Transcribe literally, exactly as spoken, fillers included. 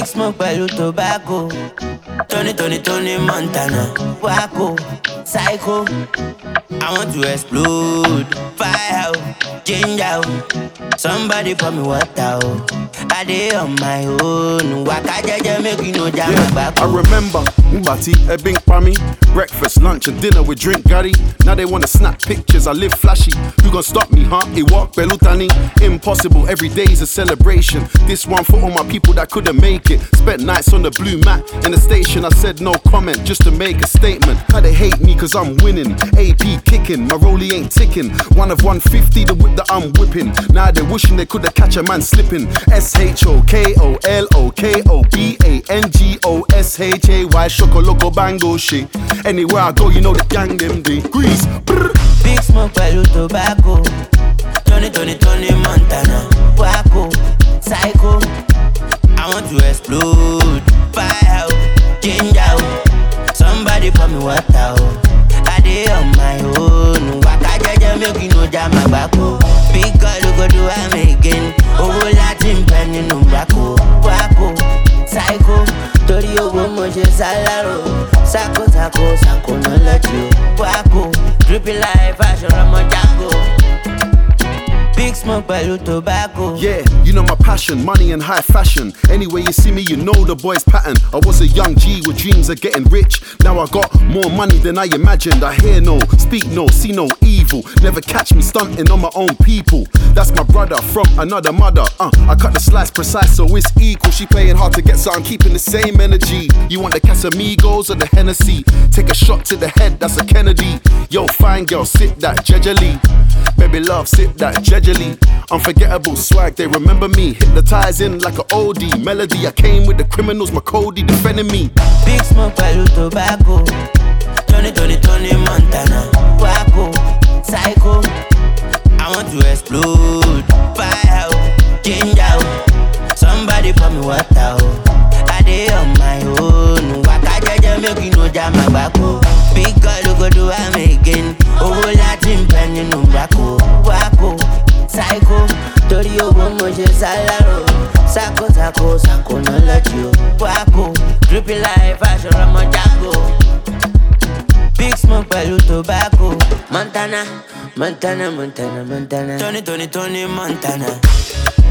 Big smoke pẹ̀lú tobacco. Tony, Tony, Tony Montana. Waco, psycho. I want to explode. Fire out, ginger out. Somebody pour me water out. I dey on my own. Waka jeje make you no jam my back. I remember Mbati, a bing pami. Breakfast, lunch and dinner with drink Gary. Now they wanna snap pictures, I live flashy. You gon' stop me, huh? It walk Belutani. Impossible, every day's a celebration. This one for all my people that couldn't make it. Spent nights on the blue mat in the station. I said no comment just to make a statement. How they hate me cause I'm winning. A P kicking, my rollie ain't ticking. One of one fifty, the whip that I'm whipping. Now they're wishing they could've catch a man slipping. S H O K O L O K O B A N G O S H A Y Shoko Loco Bango shit. Anywhere I go, you know the gang them degrees. Big smoke pẹ̀lú tobacco. Tony, Tony, Tony Montana. Waco, psycho. I want to explode. Fire out, ginger out. Somebody pour me water out. I dey on my own. Waka jeje make you no jam my back. Big girl you go do am again. Owó láti ń bẹ nínú Waco. Waco, psycho. Torí owó mo ṣe sálárò. Sako sako sako no lọ́jọ́. Waco, drippy life fashion ọmọ Django. Big smoke pẹ̀lú tobacco. Yeah, you know my passion, money and high fashion. Anyway you see me, you know the boy's pattern. I was a young G with dreams of getting rich. Now I got more money than I imagined. I hear no, speak no, see no evil. Never catch me stunting on my own people. That's my brother from another mother. Uh, I cut the slice precise so it's equal. She playing hard to get, so I'm keeping the same energy. You want the Casamigos or the Hennessy? Take a shot to the head, that's a Kennedy. Yo, fine girl, sit that jejely. Baby love, sit that jejely. Unforgettable swag, they remember me. Hypnotizing like an oldie melody. I came with the criminals, my Cody defending me. Big smoke pẹ̀lú tobacco. Tony, Tony, Tony Montana. Waco, psycho. I want to explode. Fire out, ginger out. Somebody pour me water out. I dey on my own. Waka jeje make you no jam my back. Big girl you go do am again. Owó láti ń bẹ nínú Waco. Waco, psycho. Torí owó mo ṣe sálárò. Sako sako sako no lọ́jọ́. Waco, drippy life fashion ọmọ Django. Big smoke pẹ̀lú tobacco. Montana, Montana, Montana, Montana. Tony, Tony, Tony Montana.